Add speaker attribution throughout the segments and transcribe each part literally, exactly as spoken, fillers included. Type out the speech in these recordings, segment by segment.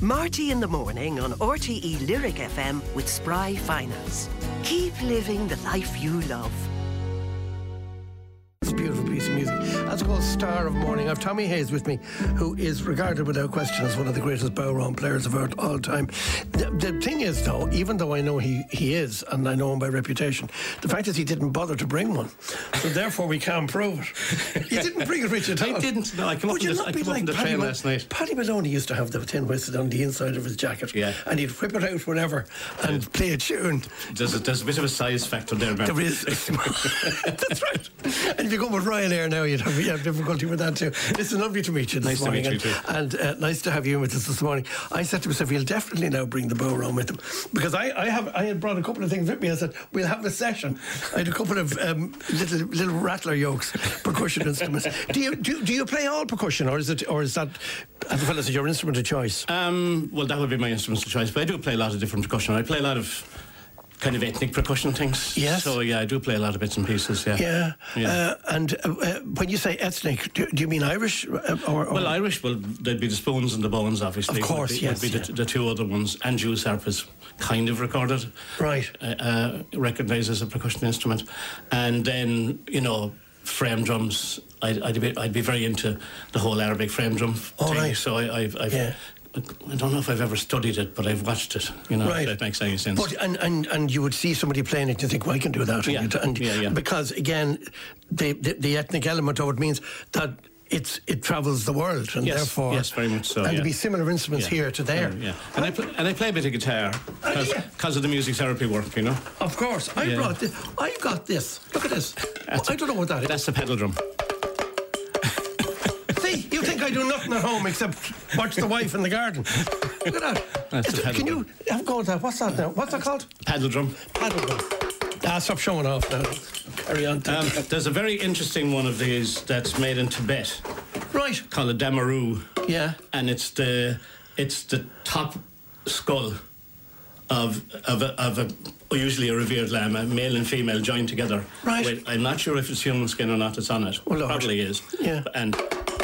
Speaker 1: Marty in the morning on R T E Lyric F M with Spry Finance. Keep living the life you love.
Speaker 2: It's a beautiful piece of music. That's called Star of Morning. I have Tommy Hayes with me, who is regarded without question as one of the greatest Bowron players of our, all time. The, the thing is, though, even though I know he, he is, and I know him by reputation, the fact is he didn't bother to bring one. So therefore we can't prove it. He didn't bring it, Richard.
Speaker 3: I didn't. No, I came up on the, I came like the train Mal- last night.
Speaker 2: Paddy Maloney used to have the tin whistle on the inside of his jacket.
Speaker 3: Yeah.
Speaker 2: And he'd whip it out whenever and yeah. play a tune.
Speaker 3: There's a, there's a bit of a size factor there, man.
Speaker 2: There is. That's right. And if you go with Ryanair now, you'd have, you'd have difficulty with that too. It's lovely to meet you this
Speaker 3: nice
Speaker 2: morning.
Speaker 3: to meet you too.
Speaker 2: And, and uh, nice to have you with us this morning. I said to myself, he'll definitely now bring the Bowron with him. Because I, I have I had brought a couple of things with me. I said, we'll have a session. I had a couple of um, little little rattler yokes, percussion instruments. Do you do, do you play all percussion, or is it or is that, as well as your instrument of choice?
Speaker 3: Um, well, that would be my instrument of choice, but I do play a lot of different percussion. I play a lot of kind of ethnic percussion things.
Speaker 2: Yes.
Speaker 3: So yeah, I do play a lot of bits and pieces. Yeah.
Speaker 2: Yeah.
Speaker 3: yeah.
Speaker 2: Uh, and uh, uh, when you say ethnic, do, do you mean Irish? Uh, or, or
Speaker 3: well, Irish. Well, there'd be the Spoons and the Bones, obviously.
Speaker 2: Of course,
Speaker 3: would be,
Speaker 2: yes.
Speaker 3: Would be
Speaker 2: yeah.
Speaker 3: the, the two other ones, and Jules Harp is kind of recorded,
Speaker 2: right?
Speaker 3: Uh, uh, recognised as a percussion instrument, and then you know. Frame drums. I'd, I'd be I'd be very into the whole Arabic frame drum
Speaker 2: oh,
Speaker 3: thing.
Speaker 2: Right.
Speaker 3: So I, I've, I've
Speaker 2: yeah.
Speaker 3: I don't know if I've ever studied it, but I've watched it. You know,
Speaker 2: right.
Speaker 3: if that makes any sense.
Speaker 2: But and, and, and you would see somebody playing it, you think, well, I can do that.
Speaker 3: Yeah.
Speaker 2: And, and
Speaker 3: yeah, yeah.
Speaker 2: Because again, the, the the ethnic element of it means that it's it travels the world, and
Speaker 3: yes,
Speaker 2: therefore
Speaker 3: yes, very much so.
Speaker 2: And
Speaker 3: yeah.
Speaker 2: there'd be similar instruments
Speaker 3: yeah.
Speaker 2: here to there.
Speaker 3: Yeah, yeah. and I pl- and I play a bit of guitar because uh, yeah. of the music therapy work, you know.
Speaker 2: Of course, I yeah. brought this. I got this. Look at this. Well, I don't know what that is.
Speaker 3: That's the pedal drum.
Speaker 2: See, you think I do nothing at home except watch the wife in the garden? Look at that.
Speaker 3: That's the pedal
Speaker 2: Can
Speaker 3: drum.
Speaker 2: you have a go at that? What's that now? What's that called?
Speaker 3: Paddle drum.
Speaker 2: Paddle drum. Ah, stop showing off now. Carry on.
Speaker 3: Um, there's a very interesting one of these that's made in Tibet.
Speaker 2: Right.
Speaker 3: Called a damaru.
Speaker 2: Yeah.
Speaker 3: And it's the it's the top skull of of a, of a usually a revered lamb, a male and female joined together.
Speaker 2: Right.
Speaker 3: With, I'm not sure if it's human skin or not. It's on it.
Speaker 2: Well,
Speaker 3: probably is.
Speaker 2: Yeah.
Speaker 3: And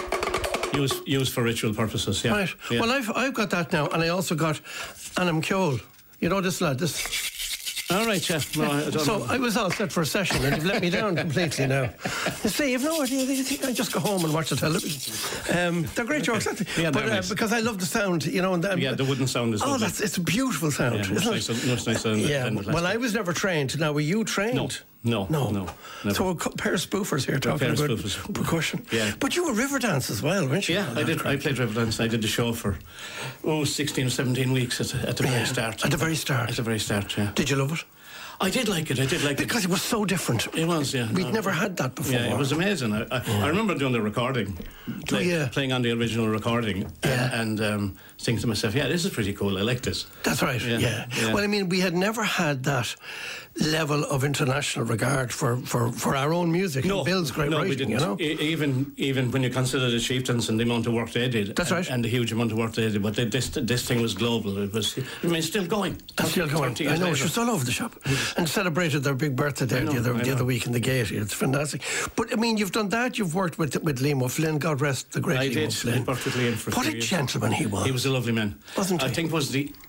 Speaker 3: used used for ritual purposes. Yeah.
Speaker 2: Right.
Speaker 3: Yeah.
Speaker 2: Well, I've I've got that now, and I also got Anam Kjol. You know this lad. This.
Speaker 3: All right, Chef. No, I don't
Speaker 2: so
Speaker 3: know.
Speaker 2: I was all set for a session, and you've let me down completely now. You see, you've no idea. You think I just go home and watch the television? Um, they're great jokes, aren't they?
Speaker 3: Yeah,
Speaker 2: but uh,
Speaker 3: nice.
Speaker 2: because I love the sound, you know. And, um,
Speaker 3: yeah, the wooden sound is.
Speaker 2: Oh,
Speaker 3: lovely.
Speaker 2: that's it's a beautiful sound.
Speaker 3: Yeah,
Speaker 2: isn't
Speaker 3: much
Speaker 2: it?
Speaker 3: nicer, much nicer than
Speaker 2: yeah.
Speaker 3: than the
Speaker 2: Well, I was never trained. Now, were you trained?
Speaker 3: No. No,
Speaker 2: no,
Speaker 3: no. Never.
Speaker 2: So a pair of spoofers here talking about
Speaker 3: spoofers.
Speaker 2: percussion.
Speaker 3: Yeah,
Speaker 2: but you were Riverdance as well, weren't you?
Speaker 3: Yeah, I did. I played Riverdance. I did the show for oh, sixteen or seventeen weeks at, at the
Speaker 2: yeah,
Speaker 3: very start.
Speaker 2: At the very start.
Speaker 3: At the very start. Yeah.
Speaker 2: Did you love it?
Speaker 3: I did like it. I did like
Speaker 2: because it because it was so different.
Speaker 3: It was, yeah.
Speaker 2: We'd
Speaker 3: no,
Speaker 2: never had that before.
Speaker 3: Yeah, it was amazing. I, I, yeah. I remember doing the recording, play,
Speaker 2: yeah.
Speaker 3: playing on the original recording,
Speaker 2: yeah.
Speaker 3: and, and um, thinking to myself, "Yeah, this is pretty cool. I like this."
Speaker 2: That's right. Yeah. Yeah. yeah. Well, I mean, we had never had that level of international regard for, for, for our own music.
Speaker 3: No,
Speaker 2: and Bill's great
Speaker 3: no,
Speaker 2: writing,
Speaker 3: we didn't.
Speaker 2: you know.
Speaker 3: E- even even when you consider the Chieftains and the amount of work they did.
Speaker 2: That's
Speaker 3: and,
Speaker 2: right.
Speaker 3: And the huge amount of work they did, but they, this this thing was global. It was. I mean, it's still going.
Speaker 2: It's still going. I know. It's just all over the shop, and celebrated their big birthday there know, the other the other week in the Gaiety. It's fantastic. But I mean, you've done that. You've worked with with Liam O'Flynn. God rest the great
Speaker 3: I
Speaker 2: Liam
Speaker 3: did.
Speaker 2: O'Flynn.
Speaker 3: I worked with Liam for
Speaker 2: what a
Speaker 3: years.
Speaker 2: gentleman he was.
Speaker 3: He was a lovely man,
Speaker 2: wasn't he?
Speaker 3: I think was the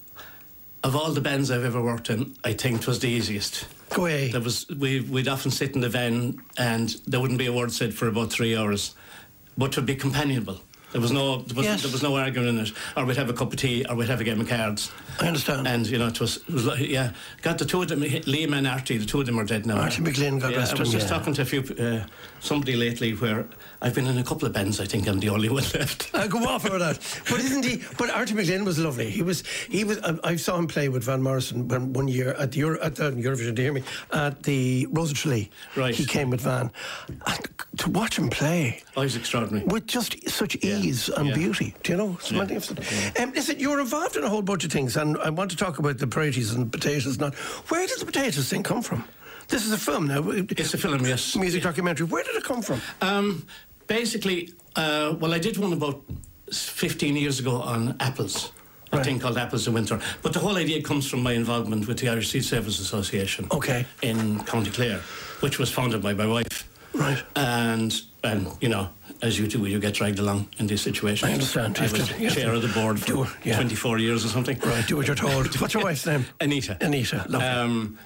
Speaker 3: of all the bands I've ever worked in, I think it was the easiest.
Speaker 2: Go away.
Speaker 3: There was we we'd often sit in the van and there wouldn't be a word said for about three hours, but it would be companionable. There was no there was,
Speaker 2: yes.
Speaker 3: there was no arguing in it. Or we'd have a cup of tea, or we'd have a game of cards.
Speaker 2: I understand.
Speaker 3: And you know, it was, it was like, yeah. Got the two of them, Liam and Artie. The two of them are dead now.
Speaker 2: Artie McGlynn, God
Speaker 3: yeah,
Speaker 2: rest him.
Speaker 3: I was just
Speaker 2: yeah.
Speaker 3: talking to a few uh, somebody lately where I've been in a couple of bands. I think I'm the only one left.
Speaker 2: I go off about that. But isn't he? But Artie McGlynn was lovely. He was. He was. I, I saw him play with Van Morrison one, one year at the Euro, at the Eurovision. Do you hear me? At the Rose of Tralee.
Speaker 3: Right.
Speaker 2: He came with Van. And to watch him play,
Speaker 3: oh, he's extraordinary.
Speaker 2: With just such ease
Speaker 3: yeah.
Speaker 2: and
Speaker 3: yeah.
Speaker 2: beauty. Do you know? It's
Speaker 3: yeah.
Speaker 2: magnificent. Yeah. Um, listen, you're involved in a whole bunch of things, and I want to talk about the priorities and potatoes. Not where did the potatoes thing come from? This is a film now.
Speaker 3: It's a film, yes.
Speaker 2: Music documentary. Where did it come from?
Speaker 3: Um, basically, uh, well, I did one about fifteen years ago on apples. A right. thing called Apples in Winter. But the whole idea comes from my involvement with the Irish Seed Savers Association.
Speaker 2: Okay.
Speaker 3: In County Clare, which was founded by my wife.
Speaker 2: Right.
Speaker 3: And and you know, as you do, you get dragged along in these situations.
Speaker 2: I understand.
Speaker 3: I was
Speaker 2: to,
Speaker 3: chair of the board for
Speaker 2: do, yeah.
Speaker 3: twenty-four years or something.
Speaker 2: Right, do what you're told. What's your wife's name?
Speaker 3: Anita.
Speaker 2: Anita, lovely.
Speaker 3: Um,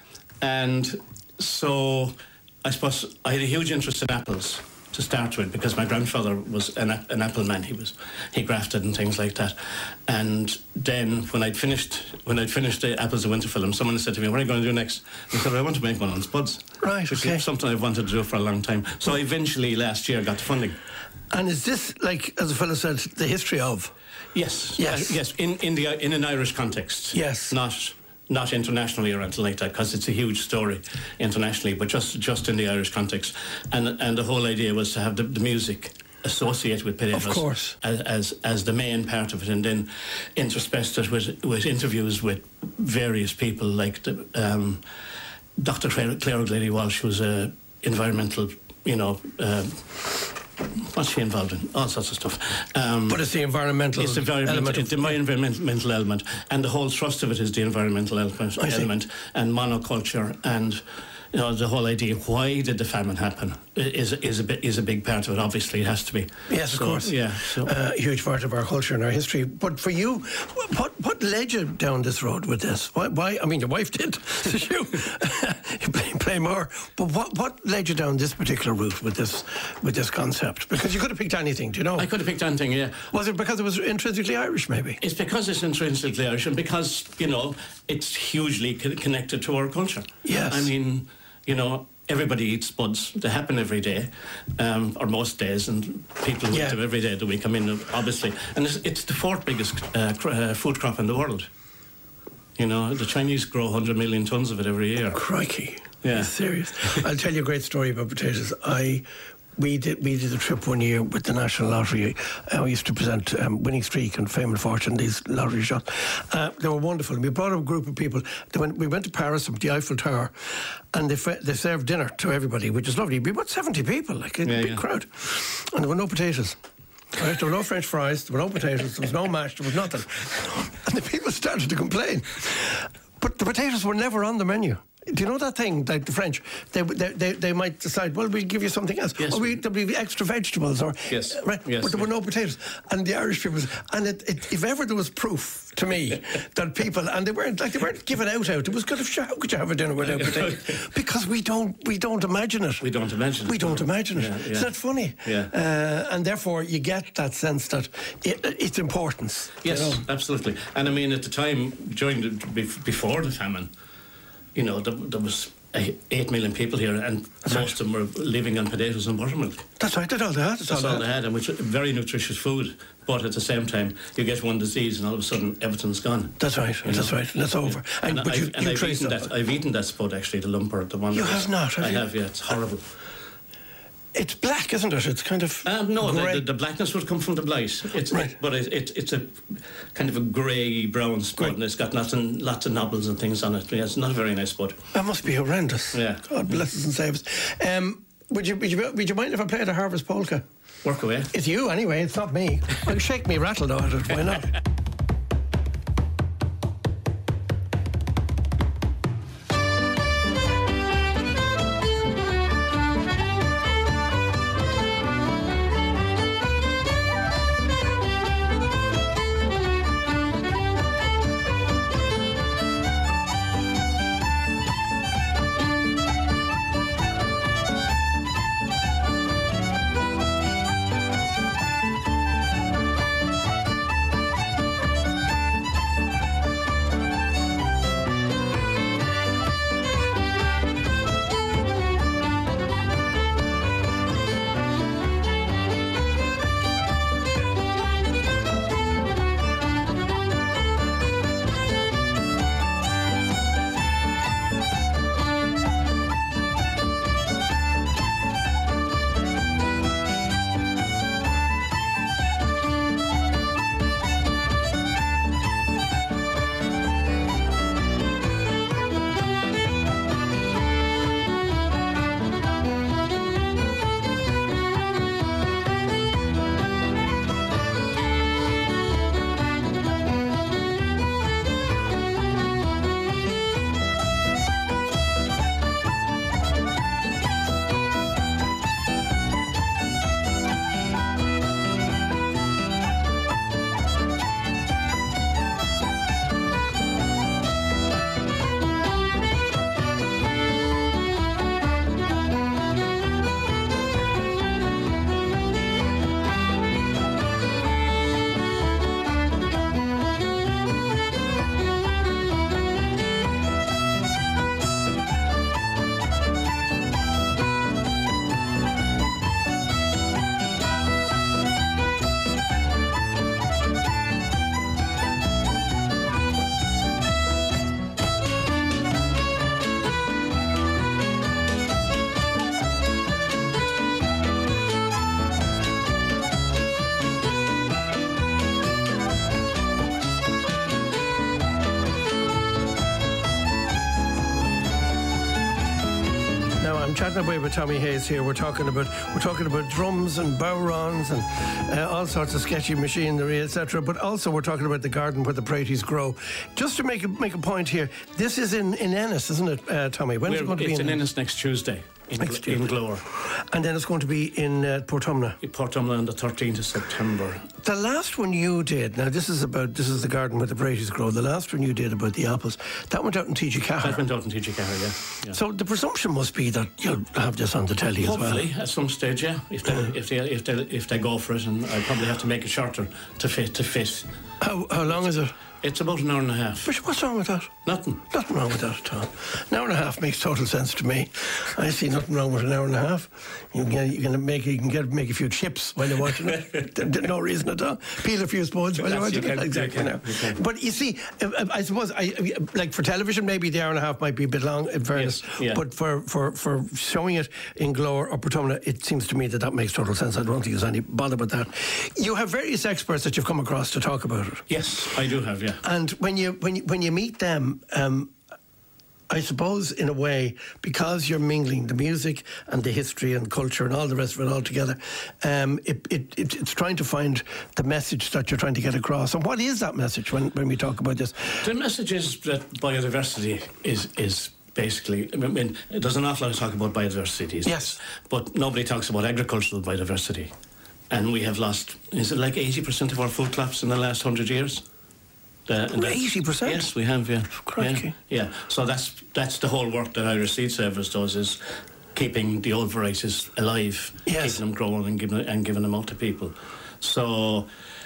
Speaker 3: and so I suppose I had a huge interest in apples to start with, because my grandfather was an, an apple man. He was he grafted and things like that. And then when I'd finished when I'd finished the Apples of Winter film, someone said to me, "What are you going to do next?" I said, "I want to make one on spuds."
Speaker 2: Right,
Speaker 3: which
Speaker 2: okay.
Speaker 3: is something I've wanted to do for a long time. So I eventually last year got the funding.
Speaker 2: And is this, like, as a fellow said, the history of?
Speaker 3: Yes,
Speaker 2: Yes.
Speaker 3: uh, yes. In in the in an Irish context.
Speaker 2: Yes.
Speaker 3: Not. Not internationally or anything like that, because it's a huge story internationally, but just just in the Irish context. And and the whole idea was to have the, the music associated with potatoes,
Speaker 2: Of course.
Speaker 3: as, as as the main part of it, and then interspersed it with with interviews with various people, like the, um, Doctor Claire, Claire O'Grady Walsh, who's a environmental, you know. Um, What's she involved in? All sorts of stuff. Um,
Speaker 2: But it's the environmental
Speaker 3: it's the environmental,
Speaker 2: element. Of,
Speaker 3: the my environmental element, and the whole thrust of it is the environmental element,
Speaker 2: I see.
Speaker 3: element and monoculture, and you know, the whole idea. Why did the famine happen? Is is a bit is a big part of it. Obviously, it has to be.
Speaker 2: yes,
Speaker 3: So,
Speaker 2: of course.
Speaker 3: Yeah. So
Speaker 2: Uh, a huge part of our culture and our history. But for you, what what led you down this road with this? Why? why I mean, your wife did. So you, you play, play more. But what what led you down this particular route with this with this concept? Because you could have picked anything. Do you know?
Speaker 3: I could have picked anything. Yeah.
Speaker 2: Was it because it was intrinsically Irish? Maybe.
Speaker 3: It's because it's intrinsically Irish, and because you know it's hugely co- connected to our culture.
Speaker 2: Yes.
Speaker 3: I mean, you know. Everybody eats spuds. They happen every day, um, or most days, and people eat
Speaker 2: Yeah.
Speaker 3: them every day of the week. I mean, obviously, and it's, it's the fourth biggest uh, cr- uh, food crop in the world. You know, the Chinese grow one hundred million tons of it every year.
Speaker 2: Crikey.
Speaker 3: Yeah.
Speaker 2: You're serious. I'll tell you a great story about potatoes. I we did we did a trip one year with the National Lottery. Uh, we used to present um, Winning Streak and Fame and Fortune, these lottery shots. Uh, they were wonderful. We brought a group of people. They went, we went to Paris up the Eiffel Tower, and they fe- they served dinner to everybody, which is lovely. We about seventy people, like a
Speaker 3: Yeah,
Speaker 2: big
Speaker 3: yeah.
Speaker 2: crowd, and there were no potatoes. Right, there were no French fries, there were no potatoes, there was no mash, there was nothing. And the people started to complain. But the potatoes were never on the menu. Do you know that thing, like the French? They they they, they might decide, well, we'll give you something else.
Speaker 3: Yes.
Speaker 2: Or we, there'll be extra vegetables. Or,
Speaker 3: Yes.
Speaker 2: Right?
Speaker 3: Yes,
Speaker 2: But there were
Speaker 3: yeah.
Speaker 2: no potatoes. And the Irish people, and it, it, if ever there was proof to me that people, and they weren't like they weren't giving out out, it was good. If, how could you have a dinner without potatoes? Because we don't we don't imagine it.
Speaker 3: We don't imagine it.
Speaker 2: We don't imagine it.
Speaker 3: Yeah, yeah.
Speaker 2: Isn't that funny?
Speaker 3: Yeah.
Speaker 2: Uh, and therefore you get that sense that it, its importance. you
Speaker 3: Yes,
Speaker 2: know?
Speaker 3: absolutely. And I mean, at the time, during the, bef- before the famine, you know, there, there was uh, eight million people here, and
Speaker 2: That's
Speaker 3: most
Speaker 2: right.
Speaker 3: of them were living on potatoes and buttermilk.
Speaker 2: That's right. That's all they had. That's,
Speaker 3: That's
Speaker 2: all
Speaker 3: all
Speaker 2: they
Speaker 3: they
Speaker 2: had.
Speaker 3: had, and which very nutritious food. But at the same time, you get one disease, and all of a sudden, everything's gone.
Speaker 2: That's right.
Speaker 3: You
Speaker 2: That's
Speaker 3: know?
Speaker 2: right. And it's over. And,
Speaker 3: And,
Speaker 2: but
Speaker 3: I've,
Speaker 2: you,
Speaker 3: and
Speaker 2: you
Speaker 3: I've
Speaker 2: trace
Speaker 3: eaten
Speaker 2: that.
Speaker 3: that. I've eaten that spud actually, the lumper, the one.
Speaker 2: You
Speaker 3: that
Speaker 2: have
Speaker 3: was-
Speaker 2: not, have
Speaker 3: I
Speaker 2: you?
Speaker 3: have. Yeah, it's horrible.
Speaker 2: It's black, isn't it? It's kind of
Speaker 3: Um, no, the,
Speaker 2: grey.
Speaker 3: the, the blackness would come from the blight. It's
Speaker 2: Right.
Speaker 3: but it, it, it's a kind of a grey brown spud,
Speaker 2: Grey.
Speaker 3: and it's got lots and lots of knobbles and things on it. Yeah, it's not a very nice spud.
Speaker 2: That must be horrendous.
Speaker 3: Yeah.
Speaker 2: God bless us and save us. Um, would you, would you would you mind if I played a Harvest Polka?
Speaker 3: Work away.
Speaker 2: It's you anyway. It's not me. Well, shake me, rattle though. at it, Why not? I'm chatting away with Tommy Hayes here. We're talking about we're talking about drums and bowrons and uh, all sorts of sketchy machinery, et cetera. But also we're talking about the garden where the praties grow. Just to make a, make a point here, this is in, in Ennis, isn't it, uh, Tommy? When is it going to be in
Speaker 3: It's in Ennis next Tuesday. In,
Speaker 2: Next
Speaker 3: in Glore.
Speaker 2: And then it's going to be in uh, Portumna.
Speaker 3: In Portumna on the thirteenth of September.
Speaker 2: The last one you did, now this is about, this is the garden where the praties grow. The last one you did about the apples, that went out in T G Cahir.
Speaker 3: That went out in T G Cahir, yeah, yeah.
Speaker 2: So the presumption must be that you'll have this on the telly
Speaker 3: Hopefully,
Speaker 2: as well.
Speaker 3: Hopefully, at some stage, yeah. If they, if they if they if they go for it, and I probably have to make it shorter to fit to fit.
Speaker 2: How how long is it?
Speaker 3: It's about an hour and a half.
Speaker 2: But what's wrong with that?
Speaker 3: Nothing.
Speaker 2: Nothing wrong with that at all. An hour and a half makes total sense to me. I see nothing wrong with an hour and a half. You can, you can make you can get make a few chips while you're watching it. No reason at all. Peel a few spoons while you're watching
Speaker 3: you
Speaker 2: it.
Speaker 3: can,
Speaker 2: Exactly.
Speaker 3: You can, you can.
Speaker 2: But you see, I suppose, I like for television, maybe the hour and a half might be a bit long. In fairness,
Speaker 3: yes, yeah.
Speaker 2: But for, for, for showing it in Glore or Portumna, it seems to me that that makes total sense. I don't think there's any bother with that. You have various experts that you've come across to talk about it.
Speaker 3: Yes, I do have. Yeah.
Speaker 2: And when you when you, when you meet them, um, I suppose in a way, because you're mingling the music and the history and culture and all the rest of it all together, um, it, it, it, it's trying to find the message that you're trying to get across. And what is that message when, when we talk about this?
Speaker 3: The message is that biodiversity is is basically, I mean, there's an awful lot of talk about biodiversity these
Speaker 2: Yes.
Speaker 3: days, but nobody talks about agricultural biodiversity. And we have lost, is it like eighty percent of our food crops in the last hundred years? Uh,
Speaker 2: eighty percent?
Speaker 3: Yes, we have, yeah.
Speaker 2: Crikey.
Speaker 3: Yeah, yeah. So that's that's the whole work that Irish Seed Savers does, is keeping the old varieties alive,
Speaker 2: Yes.
Speaker 3: keeping them growing and giving, and giving them out to people. So,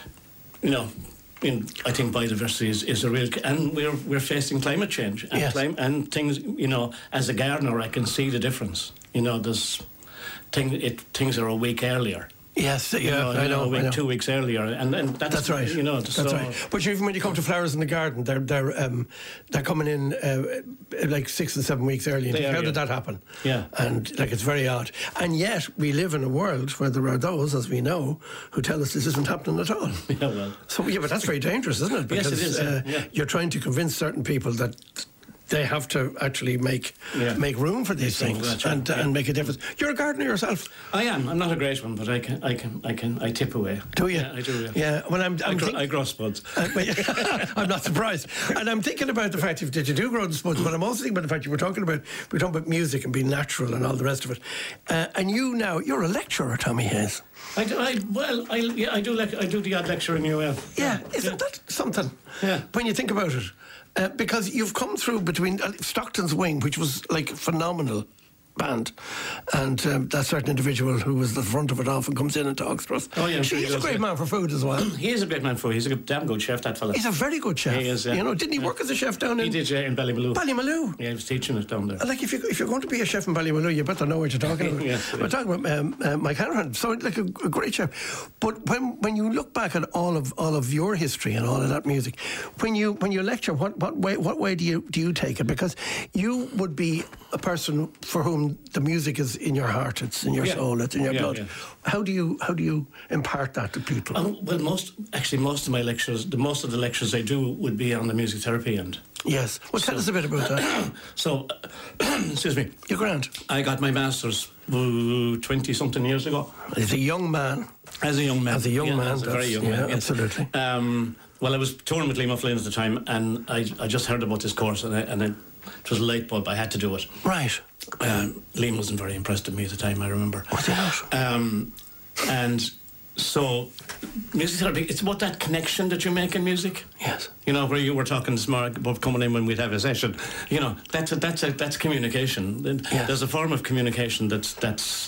Speaker 3: you know, in, I think biodiversity is, is a real... And we're we're facing climate change. And,
Speaker 2: Yes.
Speaker 3: clim- and things, you know, as a gardener, I can see the difference. You know, there's... Thing, it, things are a week earlier.
Speaker 2: Yes, yeah,
Speaker 3: You know,
Speaker 2: I
Speaker 3: you
Speaker 2: know.
Speaker 3: a week,
Speaker 2: I know.
Speaker 3: two weeks earlier, and, and that's,
Speaker 2: That's right.
Speaker 3: You know,
Speaker 2: that's
Speaker 3: so,
Speaker 2: right. But even when you come to flowers in the garden, they're they're um, they're coming in uh, like six and seven weeks early.
Speaker 3: They
Speaker 2: How
Speaker 3: are,
Speaker 2: did
Speaker 3: yeah.
Speaker 2: that happen?
Speaker 3: Yeah.
Speaker 2: And like it's very odd. And yet we live in a world where there are those, as we know, who tell us this isn't happening at all.
Speaker 3: Yeah, well.
Speaker 2: So yeah, but that's very dangerous, isn't it?
Speaker 3: Yes,
Speaker 2: Because
Speaker 3: it is, yeah,
Speaker 2: uh,
Speaker 3: yeah.
Speaker 2: you're trying to convince certain people that they have to actually make
Speaker 3: Yeah.
Speaker 2: make room for these
Speaker 3: Make room,
Speaker 2: things
Speaker 3: that's right,
Speaker 2: and
Speaker 3: yeah.
Speaker 2: and make a difference. You're a gardener yourself,
Speaker 3: I am. I'm not a great one, but I can, I can, I can, I tip away.
Speaker 2: do you?
Speaker 3: Yeah, I do. Yeah.
Speaker 2: Yeah. Well, I'm.
Speaker 3: I,
Speaker 2: I'm
Speaker 3: gr-
Speaker 2: think-
Speaker 3: I grow spuds.
Speaker 2: Uh, but- I'm not surprised. And I'm thinking about the fact that you do grow the spuds, but I'm also thinking about the fact you were talking about we're talking about music and being natural and all the rest of it. Uh, and you now you're a lecturer, Tommy Hayes.
Speaker 3: I do. I, well, I, yeah, I do. Like, I do the odd lecture in U L.
Speaker 2: Yeah, isn't that something?
Speaker 3: Yeah.
Speaker 2: When you think about it, uh, because you've come through between uh, Stockton's Wing, which was like phenomenal band, and um, that certain individual who was the front of it often comes in and talks to us.
Speaker 3: Oh, yeah, I'm sure he
Speaker 2: He's a
Speaker 3: does,
Speaker 2: great
Speaker 3: yeah.
Speaker 2: man for food as well.
Speaker 3: He is a great man for. He's a good, damn good chef. That fella.
Speaker 2: He's a very good chef.
Speaker 3: He is, yeah.
Speaker 2: You know, didn't he work as a chef down in
Speaker 3: He did, yeah, in Ballymaloo.
Speaker 2: Ballymaloo?
Speaker 3: Yeah, he was teaching it down there.
Speaker 2: Like if you if you're going to be a chef in Ballymaloo, you better know what you're talking about.
Speaker 3: Yes,
Speaker 2: We're talking about um, uh, Mike Hanrahan, so like a, a great chef. But when when you look back at all of all of your history and all of that music, when you when you lecture, what what way what way do you do you take it? Because you would be a person for whom the music is in your heart, it's in your
Speaker 3: Yeah.
Speaker 2: soul, it's in your
Speaker 3: Yeah,
Speaker 2: blood.
Speaker 3: yeah.
Speaker 2: How do you how do you impart that to people?
Speaker 3: Um, well, most actually, most of my lectures, the most of the lectures I do would be on the music therapy end.
Speaker 2: Yes. Well, tell us a bit about that.
Speaker 3: So, excuse me.
Speaker 2: You're grand.
Speaker 3: I got my master's twenty something years ago.
Speaker 2: As a young man.
Speaker 3: As a young man.
Speaker 2: As a young
Speaker 3: yeah,
Speaker 2: man,
Speaker 3: as a very
Speaker 2: that's-
Speaker 3: young
Speaker 2: yeah,
Speaker 3: man. yes.
Speaker 2: absolutely.
Speaker 3: Um, well, I was touring with Liam O'Flynn at the time, and I, I just heard about this course, and, I, and I, it was a light bulb. I had to do it.
Speaker 2: Right.
Speaker 3: Um, Liam wasn't very impressed with me at the time, I remember.
Speaker 2: Was he not?
Speaker 3: Um, and so, music therapy, it's about that connection that you make in music.
Speaker 2: Yes.
Speaker 3: You know, where you were talking this morning about coming in when we'd have a session. You know, that's a, that's a, that's communication.
Speaker 2: Yeah.
Speaker 3: There's a form of communication that's that's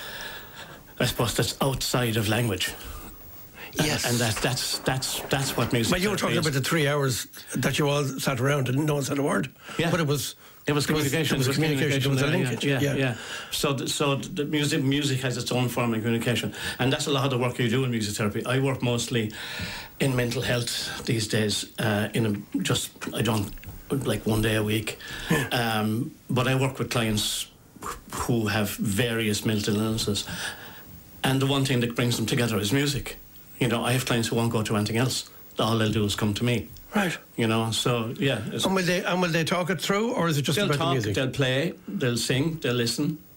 Speaker 3: I suppose that's outside of language.
Speaker 2: Yes.
Speaker 3: And, and that that's that's that's what music.
Speaker 2: But you were talking
Speaker 3: therapy
Speaker 2: about the three hours that you all sat around and no one said a word.
Speaker 3: Yeah.
Speaker 2: But it was
Speaker 3: It was communication.
Speaker 2: It was, communication. There was a
Speaker 3: there,
Speaker 2: linkage.
Speaker 3: Yeah, yeah.
Speaker 2: yeah.
Speaker 3: yeah. So, th- so the music, music has its own form of communication, and that's a lot of the work you do in music therapy. I work mostly in mental health these days. Uh, in a, just I don't like one day a week, um, but I work with clients who have various mental illnesses, and the one thing that brings them together is music. You know, I have clients who won't go to anything else. All they'll do is come to me.
Speaker 2: Right.
Speaker 3: You know, so yeah. it's-
Speaker 2: And will they and will they talk it through, or is it just
Speaker 3: They'll
Speaker 2: about
Speaker 3: talk,
Speaker 2: the music?
Speaker 3: they'll play, they'll sing, they'll listen.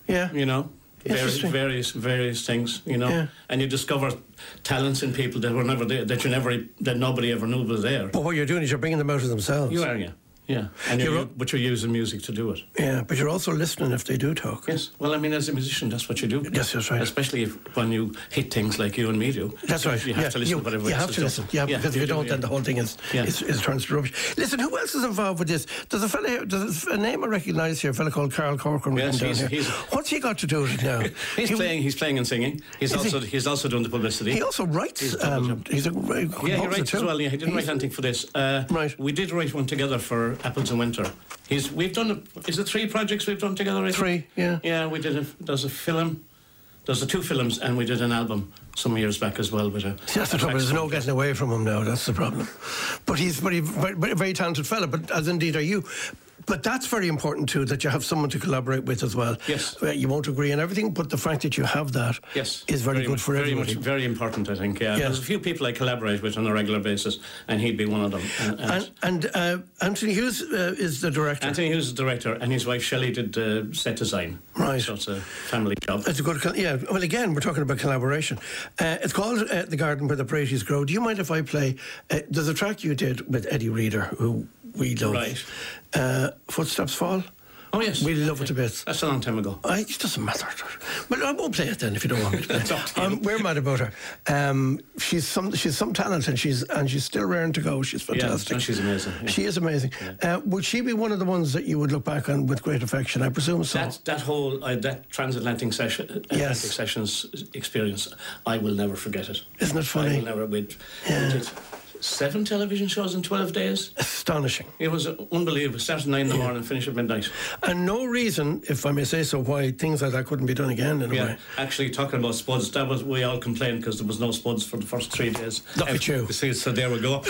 Speaker 2: Yeah.
Speaker 3: You know, various, various, various things. You know,
Speaker 2: Yeah.
Speaker 3: and you discover talents in people that were never there, that you never, that nobody ever knew was there.
Speaker 2: But what you're doing is you're bringing them out of themselves.
Speaker 3: You are, yeah. Yeah, and you're,
Speaker 2: You're-
Speaker 3: u- but you're using music to do it.
Speaker 2: Yeah, but you're also listening if they do talk.
Speaker 3: Yes. Well, I mean, as a musician, that's what you do.
Speaker 2: Yes, that's right.
Speaker 3: Especially if, when you hit things like you and me do.
Speaker 2: That's right.
Speaker 3: You have
Speaker 2: yeah.
Speaker 3: to listen
Speaker 2: you,
Speaker 3: to whatever
Speaker 2: You
Speaker 3: else
Speaker 2: have
Speaker 3: is
Speaker 2: to
Speaker 3: done.
Speaker 2: listen. Yeah, because if you
Speaker 3: do,
Speaker 2: don't,
Speaker 3: yeah.
Speaker 2: then the whole thing is,
Speaker 3: Yeah.
Speaker 2: is, is turns to rubbish. Listen, who else is involved with this? There's a fella here, there's a name I recognise here, a fella called Carl Corcoran.
Speaker 3: Yes,
Speaker 2: written down
Speaker 3: he's-
Speaker 2: here.
Speaker 3: he's-
Speaker 2: What's he got to do with it now?
Speaker 3: He's
Speaker 2: He-
Speaker 3: playing. He's playing and singing. He's
Speaker 2: Is he?
Speaker 3: also he's also doing the publicity.
Speaker 2: He also writes.
Speaker 3: He's a double
Speaker 2: Um, he's a great
Speaker 3: Yeah, he
Speaker 2: composer
Speaker 3: writes
Speaker 2: too.
Speaker 3: as well. Yeah, he didn't
Speaker 2: He's-
Speaker 3: write anything for this. Uh,
Speaker 2: Right.
Speaker 3: We did write one together for Apples in Winter. He's we've done. A, is it three projects we've done together? I think?
Speaker 2: Three, yeah.
Speaker 3: Yeah, we did. A, there's a film. There's the two films, and we did an album some years back as well with a.
Speaker 2: See, that's the trouble. There's no getting away from him now. That's the problem. But he's very, very, very, very talented fella. But as indeed are you. But that's very important too, that you have someone to collaborate with as well.
Speaker 3: Yes.
Speaker 2: Uh, you won't agree on everything, but the fact that you have that
Speaker 3: Yes,
Speaker 2: is very, good
Speaker 3: much,
Speaker 2: for
Speaker 3: very
Speaker 2: everybody.
Speaker 3: Much, very important, I think. Yeah,
Speaker 2: Yeah.
Speaker 3: there's a few people I collaborate with on a regular basis, and he'd be one of them. And, and
Speaker 2: And, and uh, Anthony Hughes uh, is the director.
Speaker 3: Anthony Hughes is the director, and his wife Shelley did uh, set design.
Speaker 2: Right.
Speaker 3: So it's a family job.
Speaker 2: It's a good, col- yeah. Well, again, we're talking about collaboration. Uh, it's called uh, The Garden Where the Praties Grow. Do you mind if I play? Uh, there's a track you did with Eddie Reader, who we love.
Speaker 3: Right.
Speaker 2: Uh, Footsteps Fall.
Speaker 3: Oh yes,
Speaker 2: We love it to bits.
Speaker 3: That's a long time ago.
Speaker 2: I, it doesn't matter. Well, I won't play it then if you don't want me to play
Speaker 3: It's up to you.
Speaker 2: um, We're mad about her. Um, she's some she's some talent and she's and she's still raring to go. She's fantastic.
Speaker 3: no, she's amazing, yeah.
Speaker 2: She is amazing. Uh, would she be one of the ones that you would look back on with great affection? I presume so.
Speaker 3: That that whole uh, that transatlantic session, Atlantic
Speaker 2: Yes.
Speaker 3: sessions experience, I will never forget it.
Speaker 2: Isn't it funny?
Speaker 3: I will never. We
Speaker 2: Yeah.
Speaker 3: did seven television shows in twelve days.
Speaker 2: Astonishing.
Speaker 3: It was unbelievable. Start at nine in the morning, finish at midnight.
Speaker 2: And no reason, if I may say so, why things like that couldn't be done again in a
Speaker 3: Yeah,
Speaker 2: way.
Speaker 3: actually, talking about spuds, that was we all complained because there was no spuds for the first three days.
Speaker 2: Look at you.
Speaker 3: So, so there we go.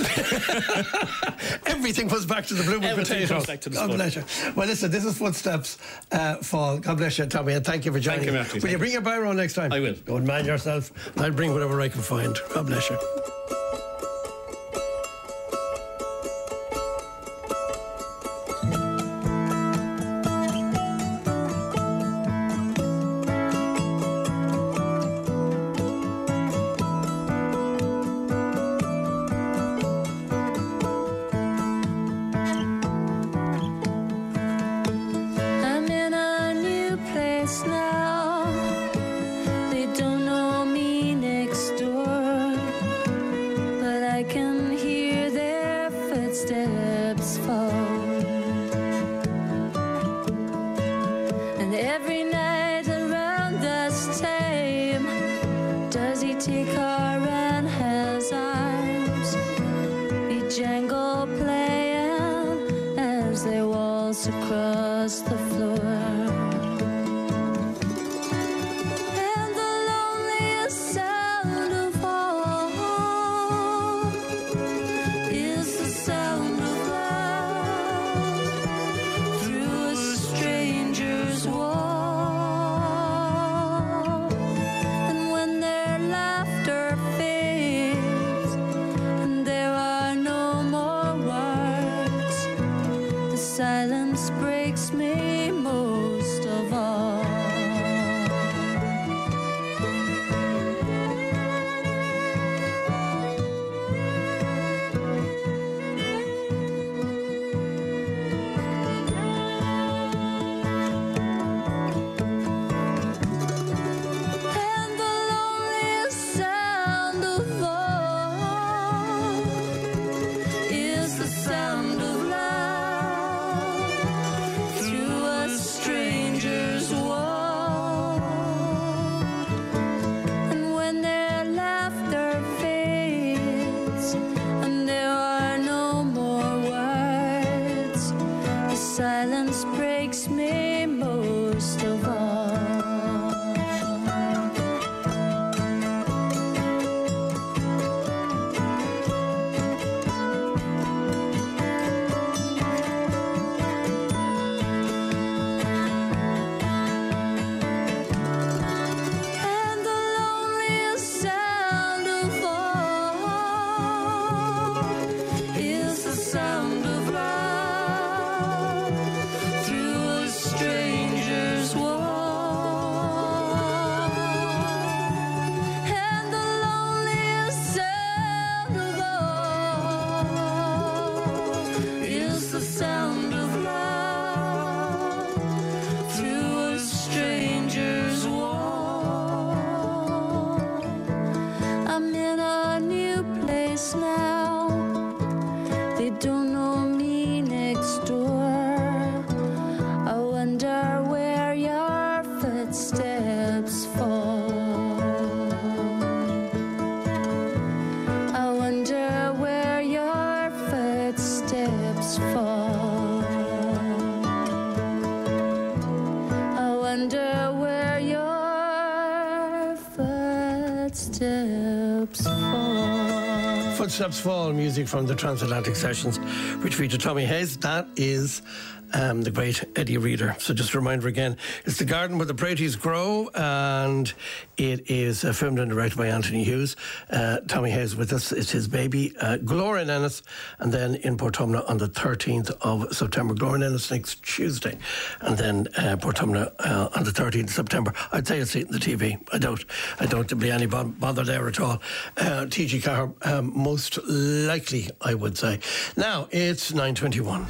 Speaker 2: Everything was back to the bloomin'
Speaker 3: Everything
Speaker 2: potato.
Speaker 3: goes back to the
Speaker 2: God
Speaker 3: spud.
Speaker 2: bless you. Well, listen, this is Footsteps uh, Fall. God bless you, Tommy, and thank you for joining
Speaker 3: you,
Speaker 2: me.
Speaker 3: Marty.
Speaker 2: Will
Speaker 3: Thank
Speaker 2: you bring your biro next time?
Speaker 3: I will.
Speaker 2: Go and mind yourself. I'll bring whatever I can find. God bless you.
Speaker 4: I'm in a new place now. They don't know me next door, but I can hear their footsteps fall. And every night around this time, does he take her in his arms? They jangle playing as they waltz across the floor. And the loneliest sound of all is the sound of love through a stranger's wall. And when their laughter fades and there are no more words, the silence breaks me most of all. And the loneliest sound of all is the sound of love through
Speaker 2: Footsteps Fall, music from the Transatlantic Sessions, which feature Tommy Hayes. That is um, the great Eddie Reader. So just a reminder again, it's The Garden Where the Praties Grow, and it is uh, filmed and directed by Anthony Hughes. Uh, Tommy Hayes with us. It's his baby, uh, Gloria in Ennis, and then in Portumna on the thirteenth of September. Gloria in Ennis next Tuesday, and then uh, Portumna uh, on the thirteenth of September. I'd say it's on the T V. I don't, I don't be any bother there at all. Uh, T G Carr, um, most likely, I would say. Now, it's nine twenty-one.